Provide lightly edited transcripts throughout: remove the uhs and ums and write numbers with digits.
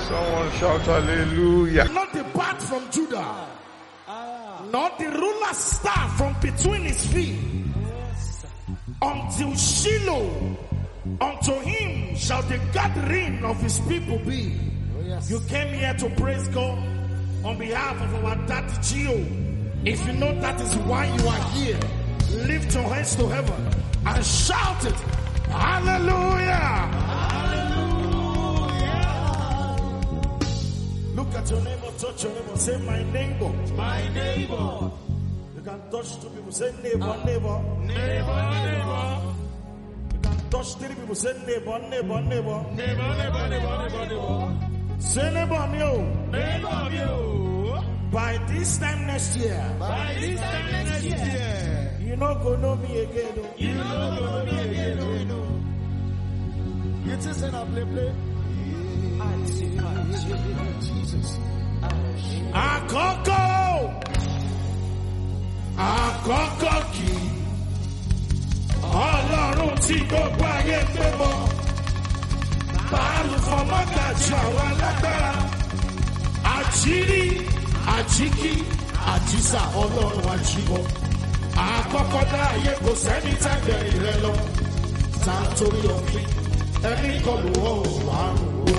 Someone shout hallelujah. Not depart from Judah. Not the ruler's staff from between his feet. Until Shiloh, unto him shall the gathering of his people be. You came here to praise God on behalf of our daddy Gio. If you know that is why you are here, lift your hands to heaven and shout it. Hallelujah! Look at your neighbor, touch your neighbor, say my neighbor. My neighbor. You can touch two people, say neighbor, neighbor. Neighbor, neighbor. You can touch three people, say neighbor, neighbor, neighbor. Neighbor, neighbor, neighbor, neighbor. Say neighbor, you. Neighbor, you. By this time next year. By this time next year. You not gonna know me again. You not gonna know me again. It isn't a play. Jesus. Àkọ́kọ́ kì í. Ọlọ́run tí gbogbo ayé pé mọ́. Báàlù fọmọ́gàjì àwọn alágbára. Àjírí, àjíkí, àjísà Ọlọ́run àjíbọ̀. Àkọ́kọ́ dá ayé kò sẹ́ni tẹ́gbẹ̀ rẹ lọ. Ta torí òfin, ẹni kọlù wọ́n ò àrùn o.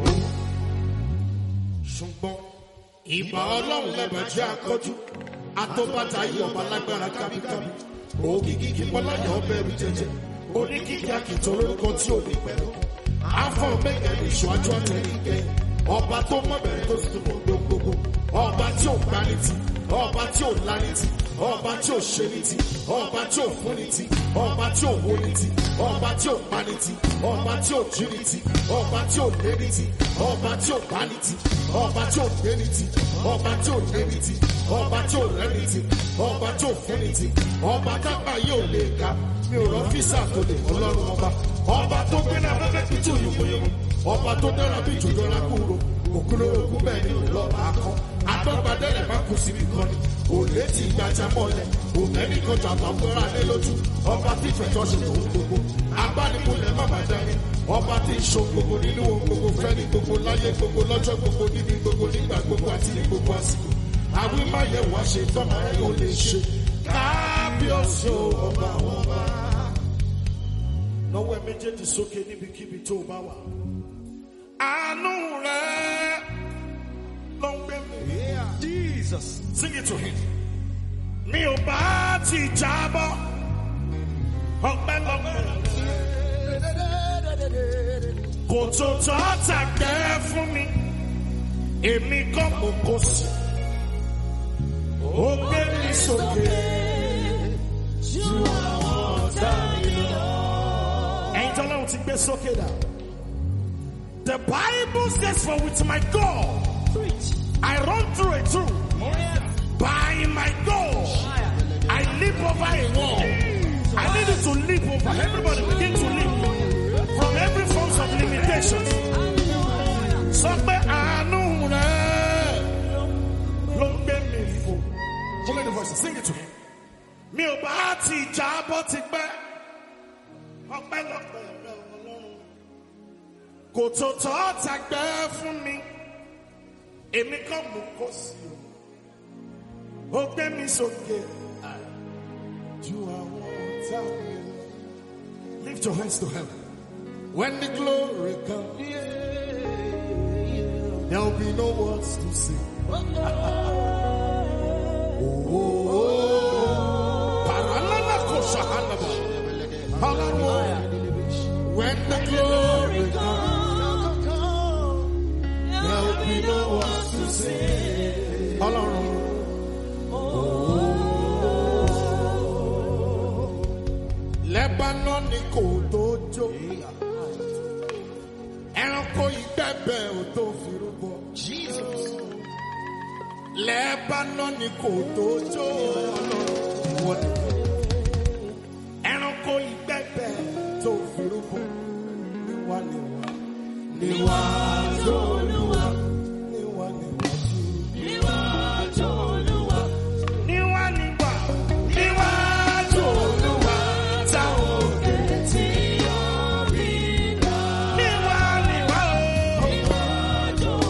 Ṣùgbọ́n ìbà Ọlọ́run lẹ́bàá jẹ́ akọ́jú. Atọ́bátà yìí ọba lágbára kábíkábí. Ògìgì kí Bọ́láyà ọbẹ̀ rí jẹjẹ. Oníkíkà kì í tó lórúkọ tí ò ní pẹ̀lú. Afọ mẹ́gẹ̀ ní ìṣọ́jú àtẹ̀ríkẹ́. Ọba tó mọ̀ bẹ̀rẹ̀ tó sì mọ̀ gbogbo. Ọba tí ò gbani ti. Ọba tí ò lani ti. Ọba tí ò ṣe ní ti. Ọba tí ò fún ní ti. Ọba tí ò wó ní ti. Ọba tí ò pa ní ti. Ọba tí ò jí ní ti. Ọba tí ò lé ní ti. Ọba tí ò bá ní ti. Ọba tí ò gbé ní ti. Ọba tí ò lé ní ti. Ọba tí ò rẹ́ ní ti. Ọba tí ò fún ní ti. Ọba tápá yóò lè ga. Mi ò rọ́fíìsà tó lè Ọlọ́run ọba. Ọba tó gbé náà fẹ́fẹ́ kí tó yòmóyòmó. Ọba tó dára bí jù lọ́la kúrò. Òkúrò òkú bẹ́ẹ̀ ni òun lọ́ba akọ́. Agbọ́gbadẹ́rẹ̀ má kú síbi kan ni. Òlé ti gbàjà mọ́lẹ̀. Òmẹ́ni kan jà bá fọ́ra lé lójú. Ọba tí ìfẹ̀tọ́ ṣe tó ń gbogbo. Agbánimúlẹ̀ má bàa dání. Ọba tí ìṣó gbogbo nínú ohun gbogbo fẹ́ ní gbogbo láyé gbogbo lọ́jọ́ gbogbo níbi gbogbo nígbà gbogbo àti ní gbogbo àsìkò. Àwí má yẹ wá ṣe tọ́mọ ẹ̀ yóò lè ṣe. Kábíyèsí ọba àwọn ọba. Lọ́wọ́ ẹ méjèèjì sókè níbikíbi tó bá wà. Àánú rẹ̀ ló ń gbé mi. Jesus. Sing it to him. Mi ò bá ti jábọ́. Ọpẹ́ lọ́pẹ́. Kò tó tọ́ tàgbẹ́ fún mi. Èmi kọ́ mo kó sí. Ó gbé mi sókè. Ju àwọn ọ̀tá mi lọ. Ẹ̀yin tí Ọlọ́run ti gbé sókè dà. The Bible says, for with my God, I run through a troop. By my God, I leap over a wall. I need you to leap over. Everybody begin to leap from every form of limitations. Sọ́pẹ́ àánú rẹ̀ ló ń gbé mi fò. Follow the voice. Sing it to him. Mi ò bá ti jábọ́ ti pẹ́. Ọpẹ́ lọ́pẹ́ Ọlọ́run. Kò tó tọ́ tàgbẹ́ fún mi. Èmi kàn mú kó sí o. Ó gbé mi sókè. Ju àwọn ọ̀tá mi lọ. Lift your hands to heaven. When the glory comes, there'll be no words to say. When the glory comes, there'll be no words to say. Lebanon ni kò tó jó. Ẹranko ìgbẹ́bẹ̀ ò tó fi rúbọ. Lebanon ni kò tó jó. Ẹranko ìgbẹ́bẹ̀ tó fi rúbọ. Níwájú Olúwa. Níwájú Olúwa. Níwájú Olúwa. Táwọn òkè tí yóò rí ká. Níwájú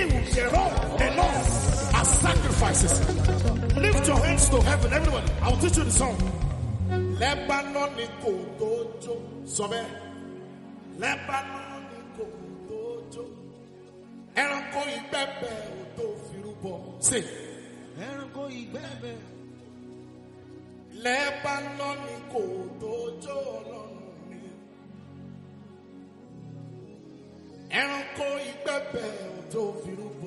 yield enough as sacrifices. Lift your hands to heaven, everyone. I'll teach you the song. Lebanon ni kò tójó. Sọ bẹ́ẹ̀. Lebanon ni kò tójó. Ẹranko ìgbẹ́bẹ̀ ò tó fi rúbọ. Sing. Ẹranko ìgbẹ́bẹ̀. Lebanon ni kò tójó Ọlọ́run mi. Ẹranko ìgbẹ́bẹ̀ ò tó fi rúbọ.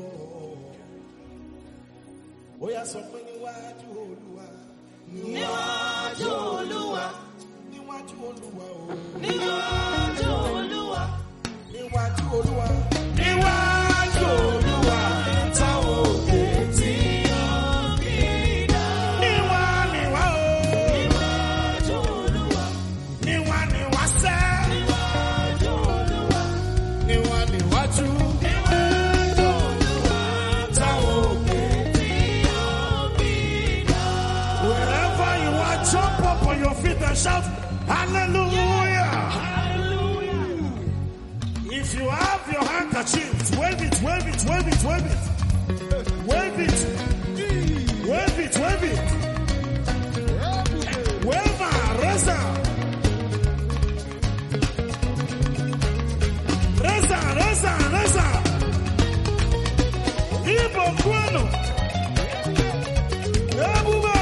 Ó yá sọ pé níwájú Olúwa. Níwájú Olúwa. Níwájú Olúwa o. Níwájú Olúwa. Níwájú Olúwa. Níwájú Olúwa. Táwọn òkè tí wọ́n fi dá. Níwá níwá o. Níwájú Olúwa. Níwá níwá sẹ́. Níwájú Olúwa. Níwá níwájú. Níwájú Olúwa. Táwọn òkè tí wọ́n fi dá. Wherever you are, jump up on your feet and shout, hallelujah. Hallelujah. If you have your handkerchiefs, wave it, wave it, wave it, wave it. Wave it. Wave it, wave it. Wave it, reza. Reza, reza, reza. Ibo Kwano. Ebube.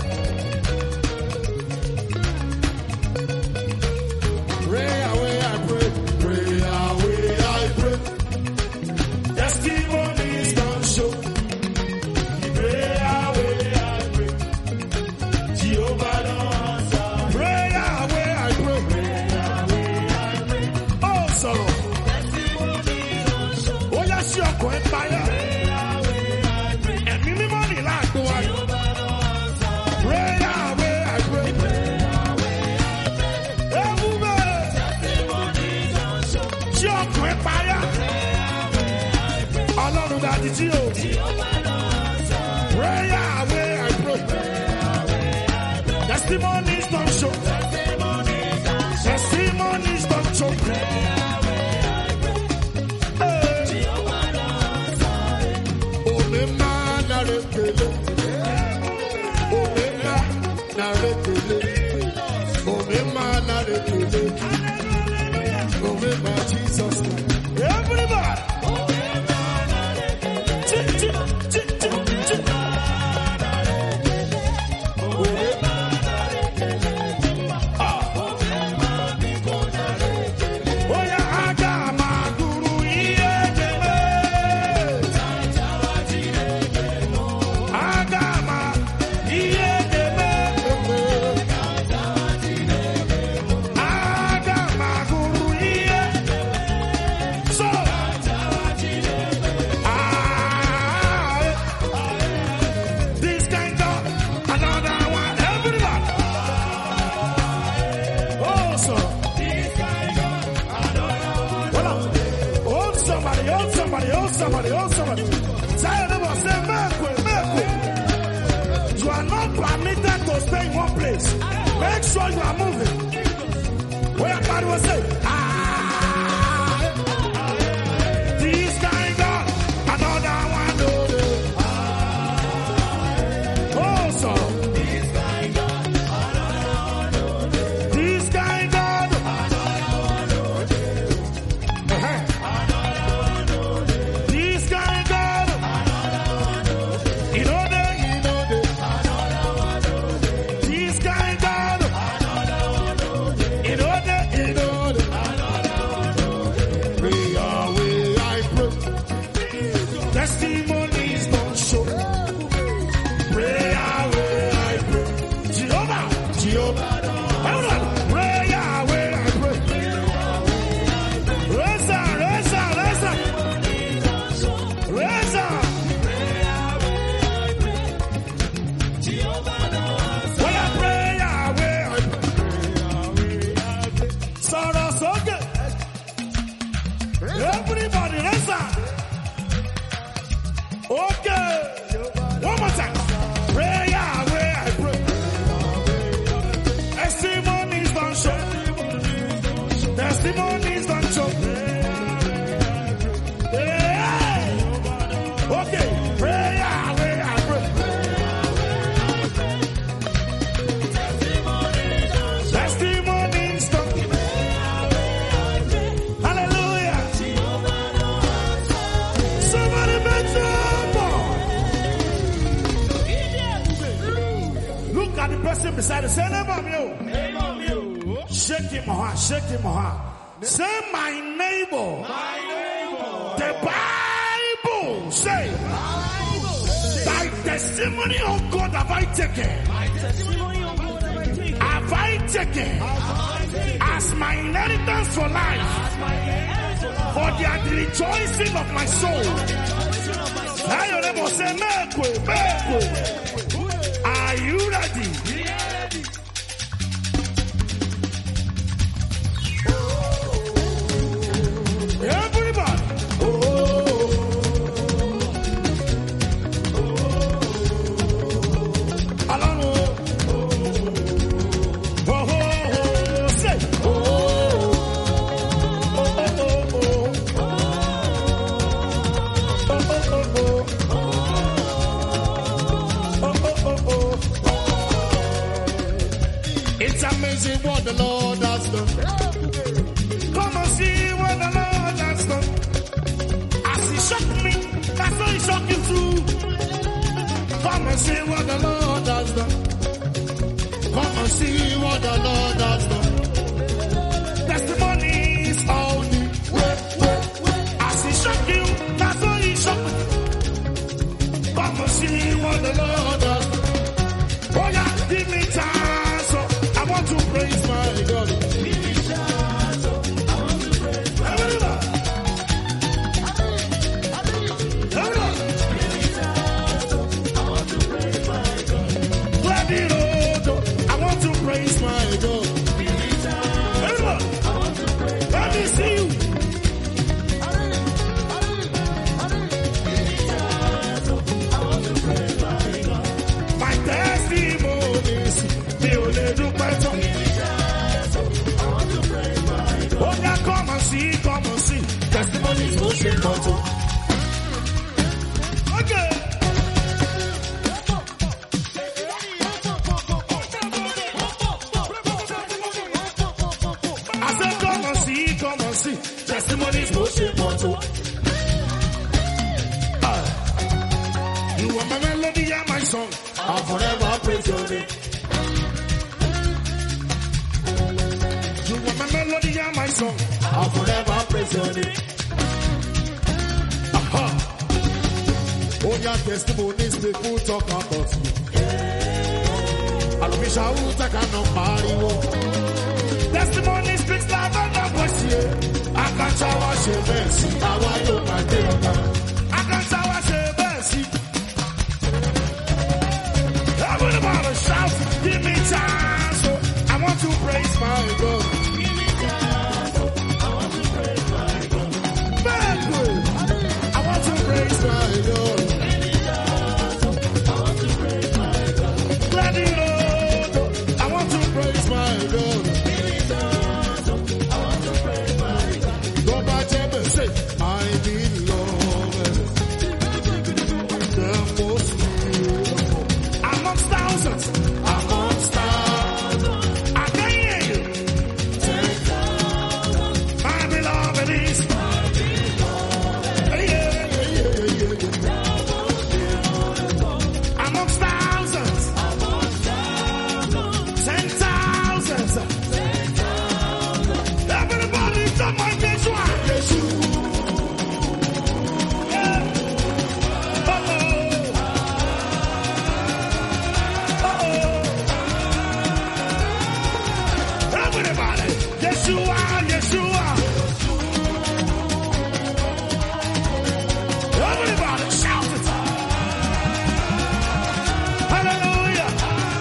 Pray away, I pray. Pray away, I pray. Testimonies don't show. Pray away, I pray. Jehovah don't answer. Pray away, I pray. Pray away, I pray. Oh, sorrow. Testimonies don't show. Oh, yes, you're going by. Pray away, I pray. And me money like the one. Jehovah don't answer. Pray away, I pray. Pray away, I pray. Ebube. Ọlọ́run ga di tí o. Prayer away I pray. Testimonies don't show. Testimonies don't show. Omema na rekele. Omema na rekele. Omema na rekele. Omema Jesus. Everybody. Somebody. Tell them, say, make way. You are not permitted to stay in one place. Make sure you are moving. Where everybody will say, this guy got another one. Oh, so. This guy got another one. This guy got another one. This guy got another one. You know that. This guy got another one. You know that. Pray away, I pray. Testimonies don't show. Pray away, I pray. Jehovah. Everyone, pray away, I pray. Reza. When I pray away, I pray. Sorrow, so good. Everybody, Reza. Okay. One more time. Pray away, I pray. Testimonies don't show. Testimonies don't show. Hey. beside the same name of you. Shake him heart, shake him heart. Say my neighbor. The Bible say, thy testimony of God have I taken. Have I taken as my inheritance for life. For they are the rejoicing of my soul. Tell your neighbor, say, are you ready? Everybody. It's amazing what the Lord has done. Come and see what the Lord has done. As he shocked me, that's how he shocked you too. Come and see what the Lord has done. Come and see what the Lord has done. Testimonies all the way. As he shocked you, that's how he shocked me. Come and see what the Lord has done. Oh yeah, give me time, so I want to praise my God. Give me time, so I want to praise my God. Everyone. Give me time, so I want to praise my God. Let it all, I want to praise my God. Give me time, everyone. I want to praise. Let me see you. Give me time, so I want to praise my God. My testimonies, me only do better. Oh, yeah, come and see, come and see. Testimonies will shake out. Okay. I said, come and see. Testimonies will shake out. You are my melody and my song. I'll forever praise your name. You are my melody and my song. I'll forever praise your name. Aha. Oh, your testimonies, people talk about you. I don't wish I would take a number. Testimony speaks louder than voice. I can't shower, she mercy. I want you, my dear. I can't shower, she mercy. Everybody shout, give me time, so I want to praise my God. Give me time, so I want to praise my God. I want to praise my God. Give me time, so I want to praise my God. Glad you know, I want to praise my God. Give me time, so I want to praise my God. Go back and say, I need love. The most beautiful. Amongst thousands. I can hear you. My beloved is. Amongst thousands. 10,000s. Everybody come my Yeshua. Yeah. Everybody, Yeshua. Everybody shout it. Hallelujah.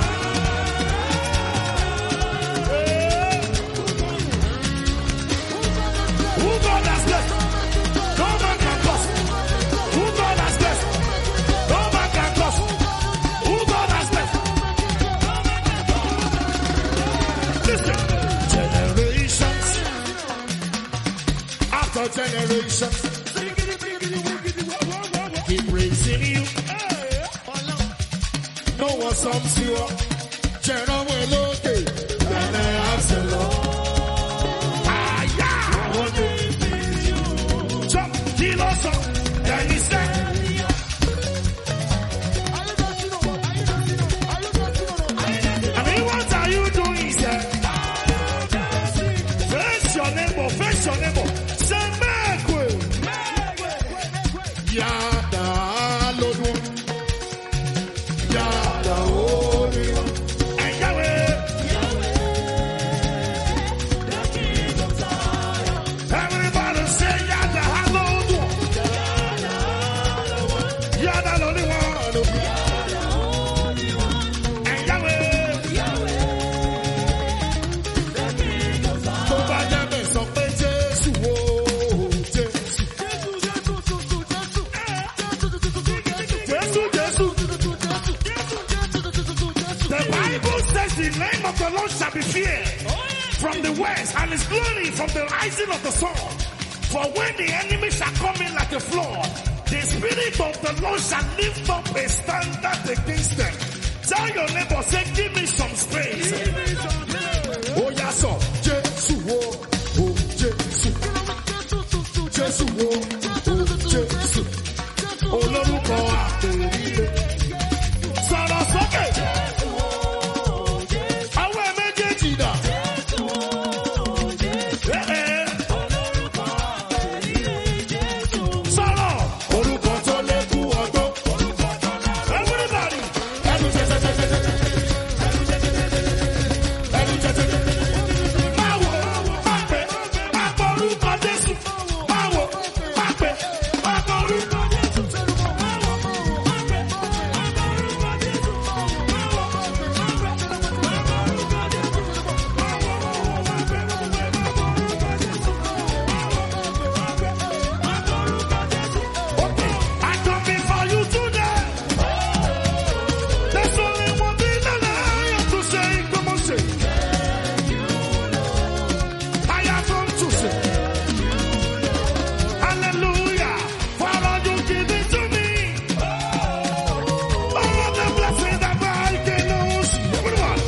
Who God has blessed? No man can curse. Who God has blessed? No man can curse. Who God has blessed? Listen. Generations after generations, keep praising you. No one sums you up. General jump, kilo song. Then he said, I mean, You're the only one. And Yahweh. Tó bá jẹ́ mi sọ pé Jésù o, Jésù. The Bible says the name of the Lord shall be feared from the west and his glory from the rising of the sun. For when the enemy shall come in like a flood, the Spirit of the Lord shall lift up a standard against them. Tell your neighbor, say, give me some space. Oh, yes, sir. Jesus, oh, Jesus. Jesus, oh, Jesus. Oh, Lord, Sọ̀rọ̀ sókè. Àwọn méjèèjì dà. Sọ̀rọ̀. Orúkọ tó lé kú ọgbọ́n. Everybody. Ẹnu tẹ́tẹ́tẹ́. Máa wò, máa pè, máa pọ̀ orúkọ Jésù. Máa wò, máa pè, máa pọ̀ orúkọ Jésù. I come before you today. There's only one thing that I have to say. Come on, say. I have come to say. Hallelujah. For all you give it to me. All of the blessings that I can lose. Everyone.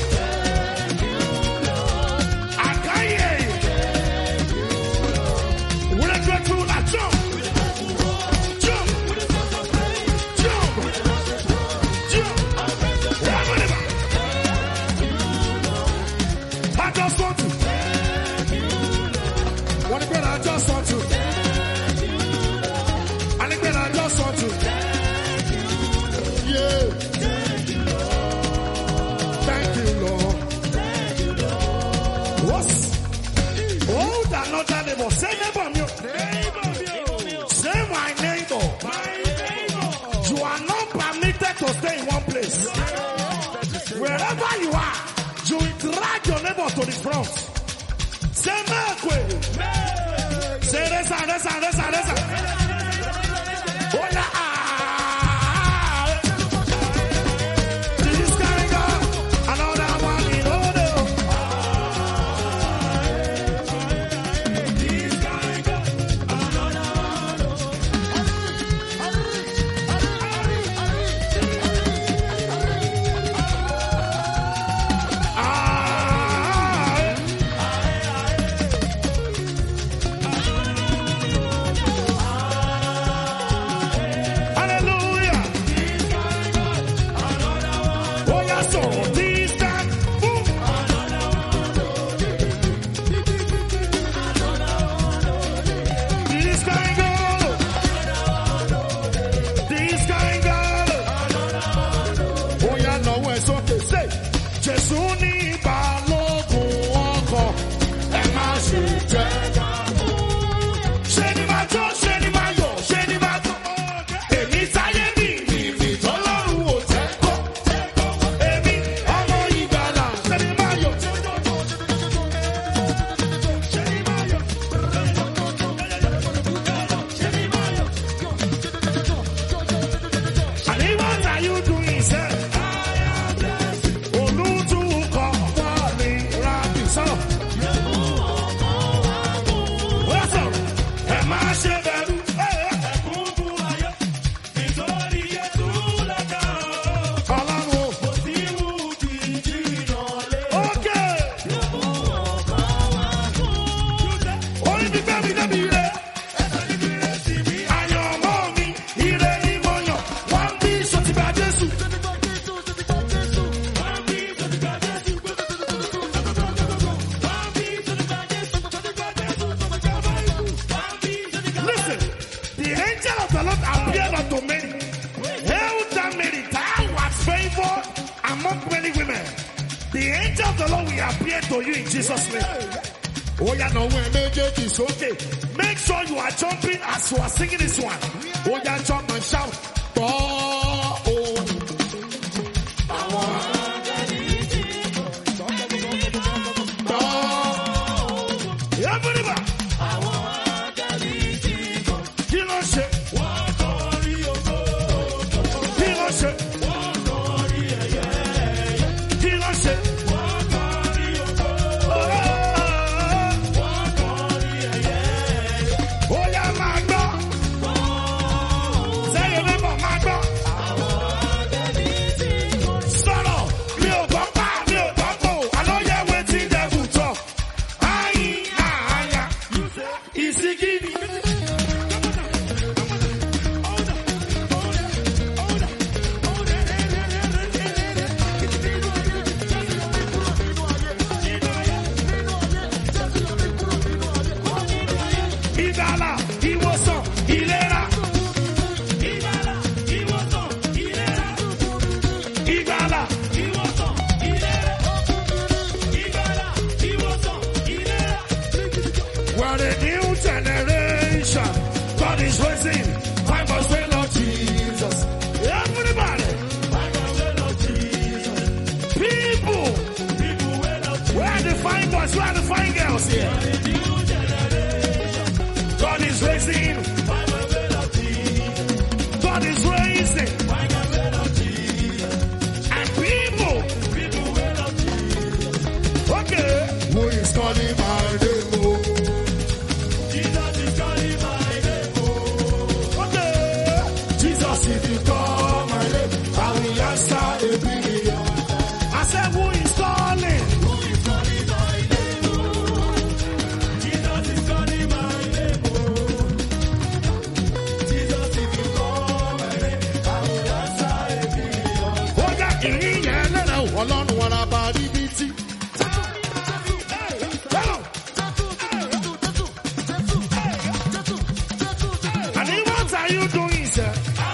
I can't hear you. When I go through that jump. Jump. Jump. Jump. Everybody. I just want to. What again? I just want to. And again, I just want to. Yeah. Thank you, Lord. What's? Oh, that not that neighbor. Say neighbor, me. Say my neighbor. You are not permitted to stay in one place. Wherever you are, you will drag your neighbor to the front. Say Merkwe. Say resa. Oh, yeah. This guy got another one in order. Hallelujah. Oh, yeah, so this time. Boom. This guy got. This guy got. Oh, yeah, no, it's okay. Say, Jésù ní balógun ọkọ̀, ẹ má ṣe jẹ́. Ṣé ni máa jó, ṣé ni máa yọ̀, ṣé ni máa jó. Èmi táyé mi, ìrìn tọ́lọ́run ò tẹ́ kọ́. Èmi ọmọ ìgbàlà, ṣé ni máa yọ̀. Ṣé ni máa yọ̀. And what are you doing, sir? Olùtúkọ̀ wọlé rábì sọ̀rọ̀. Ó sọ̀rọ̀, ẹ má ṣe bẹ̀rù. Ẹ̀kún fún ayọ̀, nítorí Jésù lọ́jọ́. Ọlọ́run ò. Kò sí wù kí jìnnà lé. Ókè. Orí mi fẹ́ mi débi rẹ̀. Àyànmọ́ mi, ire ni mo yàn. Wọ́n bí sọ́tìgbà Jésù. Listen, the angel of the Lord appeared unto Mary. Hail thou Mary, thou art favored among many women. The angel of the Lord will appear to you in Jesus' name. Oh, yeah, no, when méjèèjì sókè. Make sure you are jumping as you are singing this one. Oh, yeah, jump and shout. ṣe? Kí ló ṣe? Ó yá máa gbọ́. Sẹ́yìn mímọ̀ máa gbọ́. Sọ̀rọ̀ mi ò gbọ́ pa mi ò gbọ́ pò. Àlọ́yẹ wetin devil talk. Ayin àyà. Ìsìnkìní. Ìgbàlà, ìwòsàn, ìlera. Ìgbàlà, ìwòsàn, ìlera. Ìgbàlà, ìwòsàn, ìlera. Ìgbàlà, ìwòsàn, ìlera. We're a new generation. God is raising. I must wait on Jesus. Everybody. I must wait on Jesus. People wait on Jesus. Where are the fine boys? Where are the fine girls here? God is raising. God is raising. And people wait on Jesus. Okay. Who is calling my name? Jesus is calling my name. Okay. Jesus, if you call my name, I will answer immediately. I said, who is calling? Who is calling my name? Jesus is calling my name. Jesus, if you call my name, I will answer immediately. Oh, yeah, ìyẹn lẹ́nu ọlọ́run wọn la bá rí bí tí. And what are you doing, sir?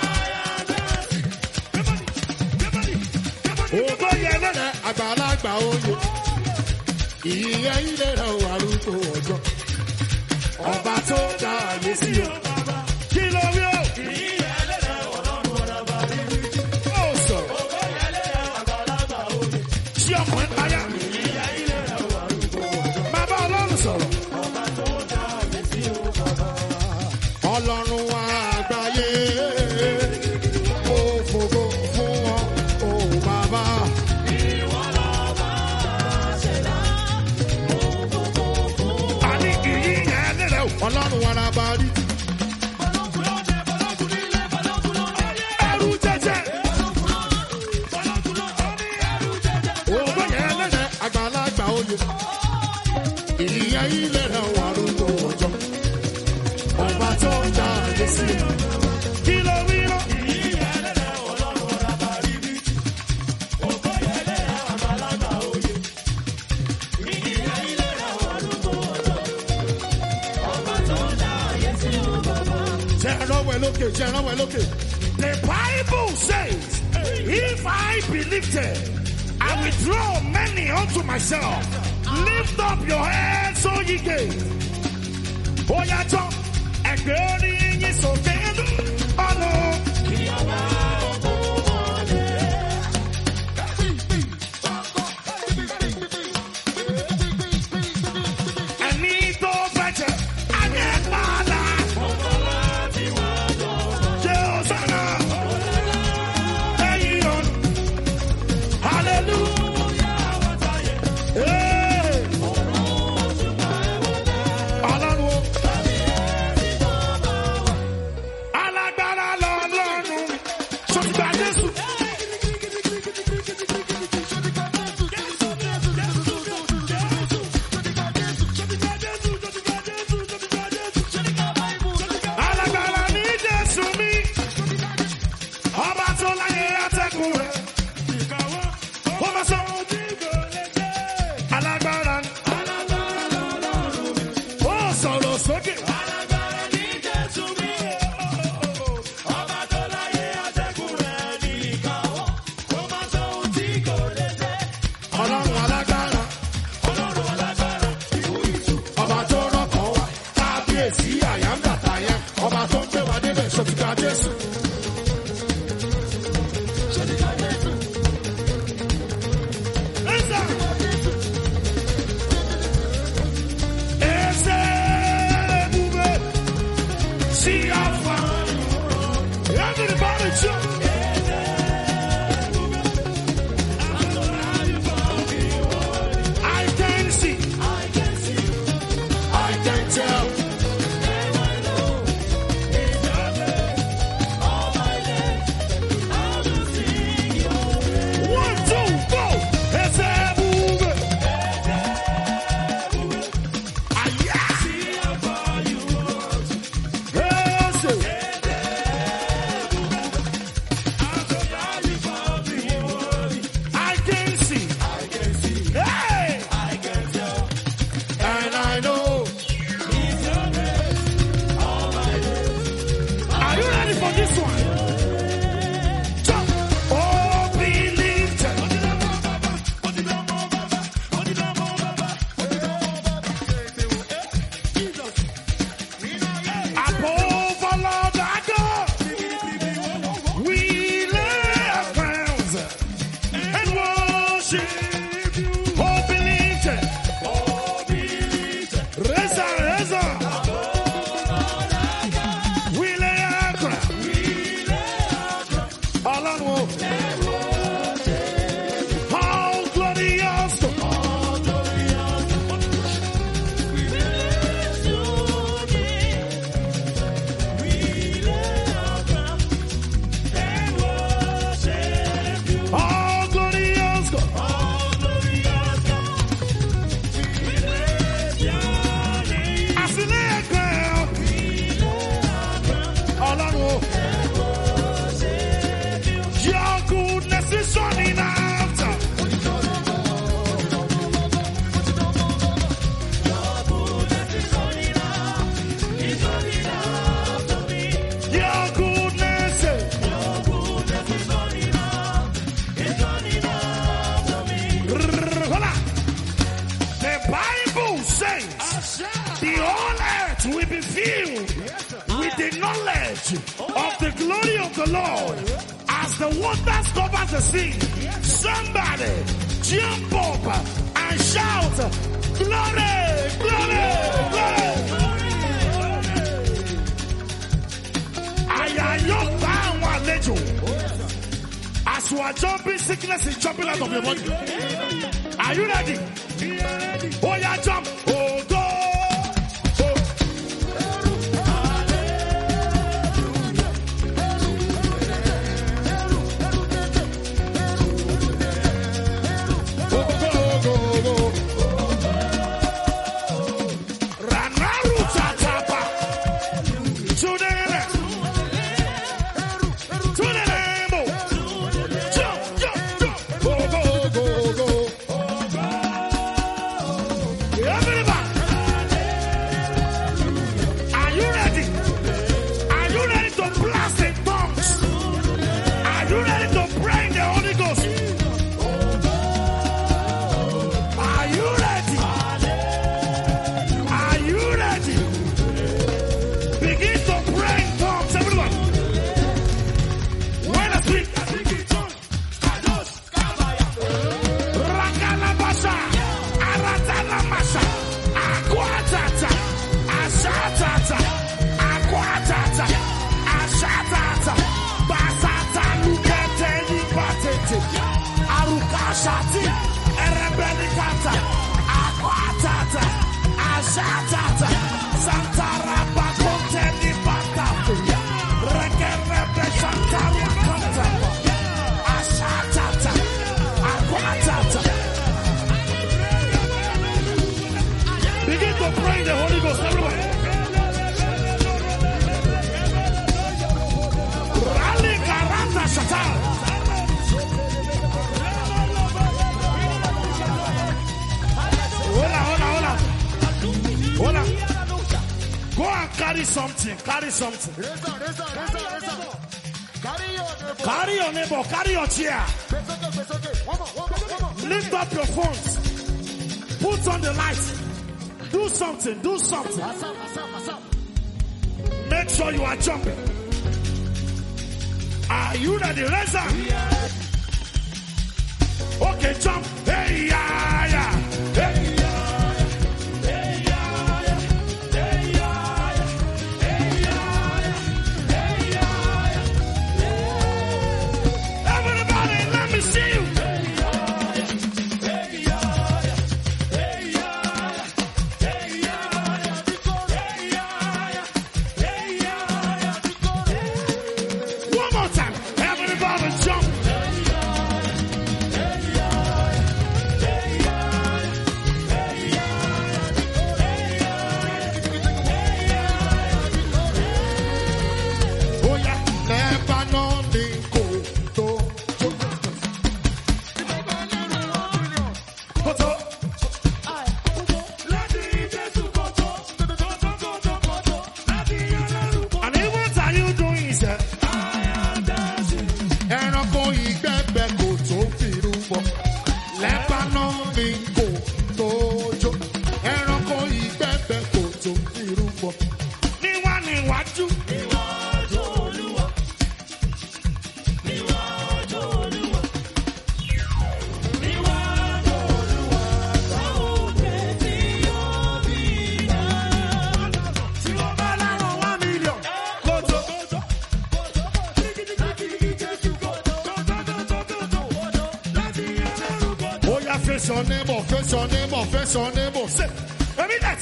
Ògbó yẹn lẹ́nu àgbàlagbà oyè. Ìyẹn ilé rẹ̀ wà lóko ọjọ́. Ọba tó dá ayé sí o. Kí ló rí o? Ìyẹn lẹ́nu ọlọ́run wọn la bá rí bí tí. Ó sọ. Ògbó yẹn lẹ́nu àgbàlagbà oyè. Ṣé ọkùnrin payá? Ìyẹn ilé rẹ̀ wà lóko ọjọ́. Bàbá ọlọ́run sọ̀rọ̀. Ọba tó dá ayé sí o bàbá. Ọlọ́run wa àgbáyé. Ó fògo fún wọn, ó bàbá. Àní ìyẹn lẹ́nu ọlọ́run wa la bá rí. Ẹrù jẹjẹ. Ògbó yẹn lẹ́nu àgbàlagbà oyè. Ìyẹn ilé rẹ̀ wà lóko ọjọ́. Ọba tó ń dá ayé sí i. Kí ló rí lọ? Ìyẹn lẹ́nu ọlọ́run wọn la bá rí bí. Ògbó yẹn lẹ́nu àgbàlagbà oyè. Ìyẹn ilé rẹ̀ wà lóko ọjọ́. Ọba tó ń dá ayé sí i. Jẹ́ ẹ̀rọ̀wọ̀ ẹ̀ lókè, jẹ́ ẹ̀rọ̀wọ̀ ẹ̀ lókè. The Bible says, if I be lifted, I will draw many unto myself. Lift up your heads, O ye gates. Ó yá jọ, ẹgbẹ́ orí yín sókè ọ̀nà. Ẹni tó bẹ̀jẹ̀, ayé padà. Jẹ́ Hosanna. Ẹ̀yin ọ̀nà. Hallelujah. Hey. Ọlọ́run o. Alágbára lọ́lọ́run. Sọ ti gba Jésù. Alágbára ní Jésù mi. Ọba tó láyé atẹ́kùn rẹ̀. Ó máa sọ. Alágbára ni. Ó sọ̀rọ̀ sókè. Ọlọ́run alágbára. Ọba tó rọ́kàn wá. Kábíyèsí àyàmdàtàyà. Ọba tó ń gbé wa débẹ̀ ṣòtìkà Jésù. See how far. Everybody jump. the knowledge of the glory of the Lord as the waters cover the sea. Somebody jump up and shout, glory, glory, glory. As you are jumping, sickness is jumping out of your body. Are you ready? Oh, yeah, jump. Oh, go. Carry something. Carry your neighbor. Carry your chair. Lift up your phones. Put on the lights. Do something. Do something. Make sure you are jumping. Are you ready? Raise up. Okay, jump. Hey, yeah, yeah. Hey. Face your neighbor, face your neighbor, face your neighbor. Say, every day,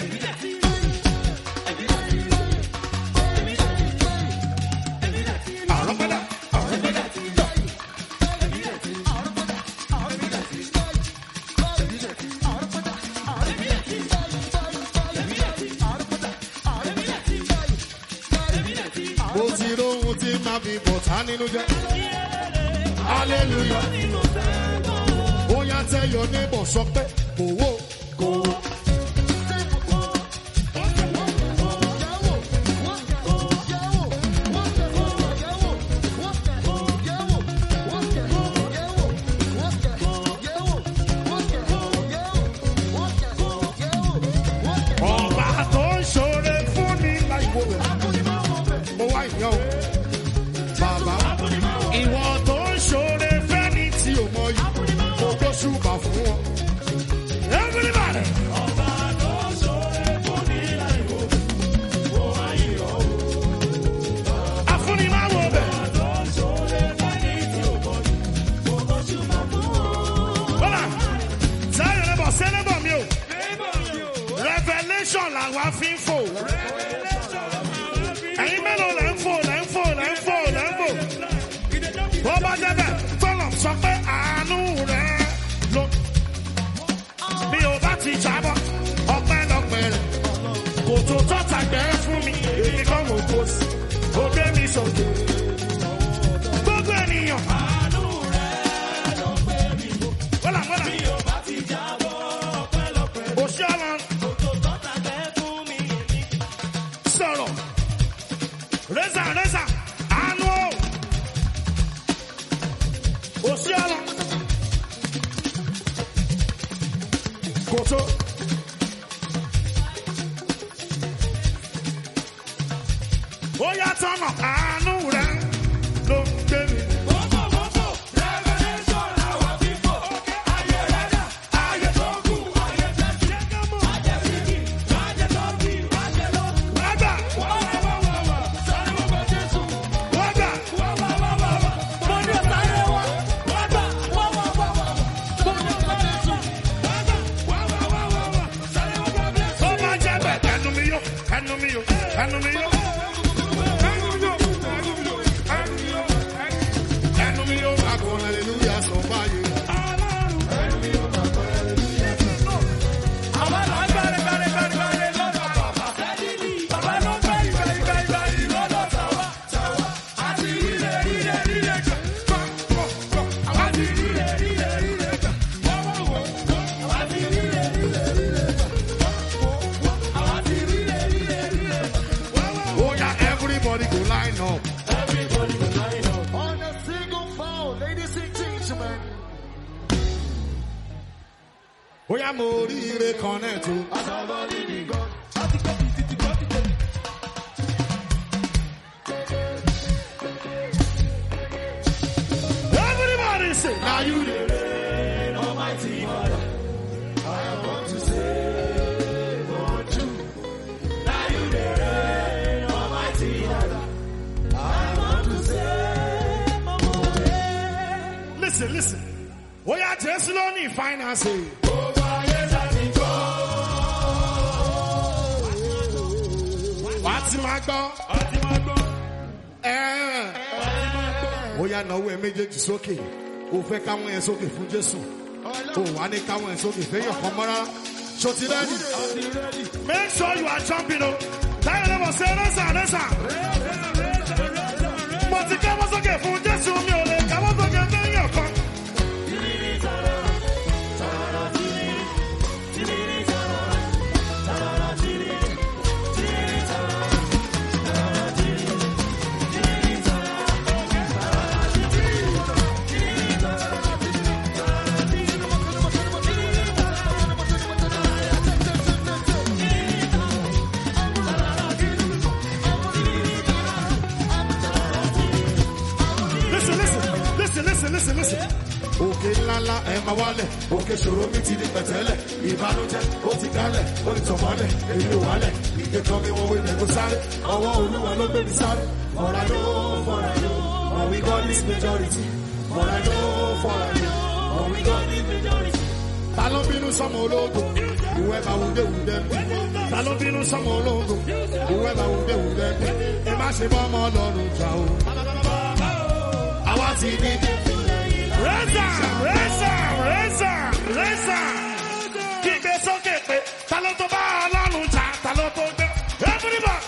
hallelujah. Oh, yeah, tell your neighbor something. Go, go. Oh, fi ń fò. Ẹ̀yin mélòó lẹ́ ń fò. Bó bá jẹ́ bẹ́ẹ̀, fọlọ̀ sọ pé àánú rẹ̀ ló. Bí o bá ti jábọ́, ọpẹ́lọpẹ́ rẹ̀. Kò tó tọ́ta gbẹ́ fún mi, èmi kọ́ mo kó sí. Ó gbé mi sókè. Gbogbo ènìyàn. Àánú rẹ̀ ló gbé mi lọ. Wọ́lá. Bí o bá ti jábọ́, ọpẹ́lọpẹ́ rẹ̀. Òṣì ọlọ́run. Kò tó tọ́ta gbẹ́ fún mi, èmi. Sọ̀rọ̀. Rẹ́sà. Àánú o. Òṣì ọlọ́run. Kò tó. Ó yá tọ́nà àánú rẹ̀ ló ń gbé mi. Revelation àwọn bíbọ̀. Ayé rẹ̀ dà, ayé tó kù, ayé tẹ̀sí. Ajẹ́ síkì, ajẹ́ tọ́kì, ajẹ́ lọ. Wágbà. Sáré wọ́n bá Jésù. Wágbà. Mo ní sáré wá. Wágbà. Mo ní sáré Jésù. Wágbà. Sáré wọ́n bá Jésù. Ó máa jẹ́ bẹ̀ ẹnu mi yó. Everybody go line up. On a single phone, ladies and gentlemen. Oya mo rire connect o. Everybody say, now you the reign, Almighty Father. I want to say for you. Now you the reign, Almighty Father. I want to say for you. Listen. Oya Jesu lo ni finance. Wàtí máa gbọ́. Oya náwó ẹ méjèèjì sókè. O fẹ́ káwọn ẹ sókè fún Jésù. O wà ní káwọn ẹ sókè fẹ́yàn kan mọ́ra. Ṣo ti rẹ́dì? Make sure you are jumping o. Táyọ̀ lè mọ̀ sí rẹ́sà. Mo ti káwọ́ sókè fún Jésù mi ò lè káwọ́ sókè fẹ́yàn kan. Listen. Òkè ńláńlá ẹ máa wálẹ̀, òkè ṣòro mi ti di pẹ̀tẹ́lẹ̀, ìbànújẹ́ ó ti kálẹ̀, ó ti tọ̀mọ́lẹ̀, èyí ò wálẹ̀, ìgbé kan mi wọ́n wé mi kó sáré, ọwọ́ Olúwa ló gbé mi sáré. For I know, but we got this majority. For I know, but we got this majority. Ta ló bínú sọ́mọ ológo, whoever would them. Ta ló bínú sọ́mọ ológo, whoever would them. Ẹ má ṣe bọ́ ọmọ Ọlọ́run jà o. Àwa ti ní. Reza. Kígbe sókè pé ta ló tó bá Ọlọ́run jà, ta ló tó gbé. Everybody.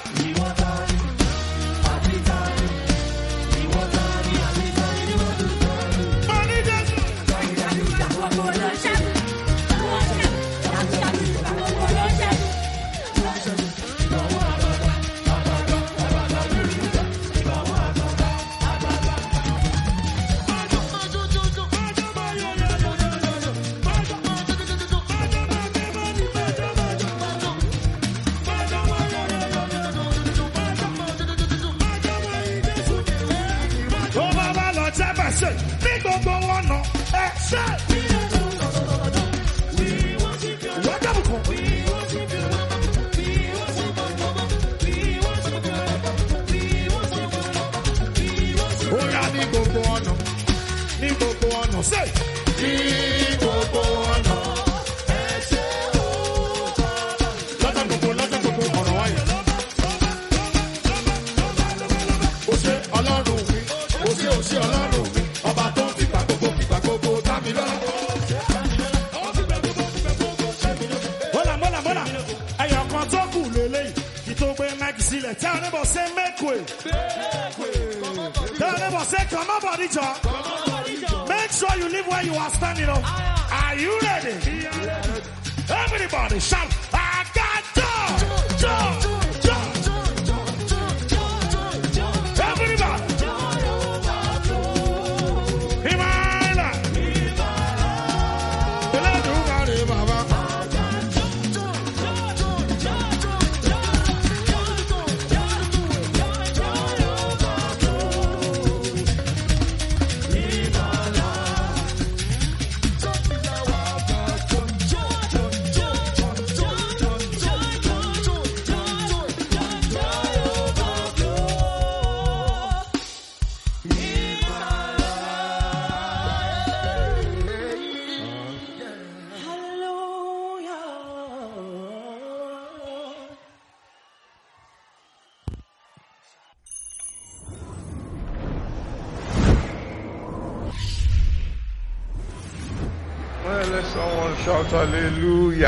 Lọ́jọ́ gbogbo òṣì ọlọ́run mi. Ọba tó ń fìgbà gbogbo dá mi lọ́lá. Mọ́là. Ẹyọ̀ kan tó kù lélẹ́yìí. Kì tó gbé máìkì sílẹ̀. Tell neighbor say make way. Tell neighbor say come on body jọ. Make sure you leave where you are standing up. Are you ready? Everybody shout, I got joy. Everybody. Himala. Well, let someone shout hallelujah.